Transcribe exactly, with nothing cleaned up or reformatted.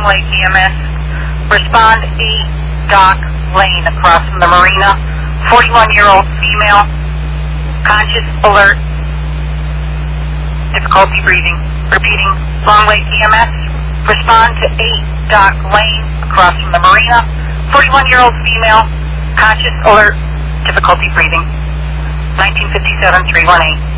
Long Lake E M S. Respond eight Dock Lane across from the marina. forty-one-year-old female. Conscious, alert. Difficulty breathing. Repeating, Long Lake E M S. Respond to eight Dock Lane across from the marina. forty-one-year-old female. Conscious, alert. Difficulty breathing. nineteen fifty-seven, three one eight.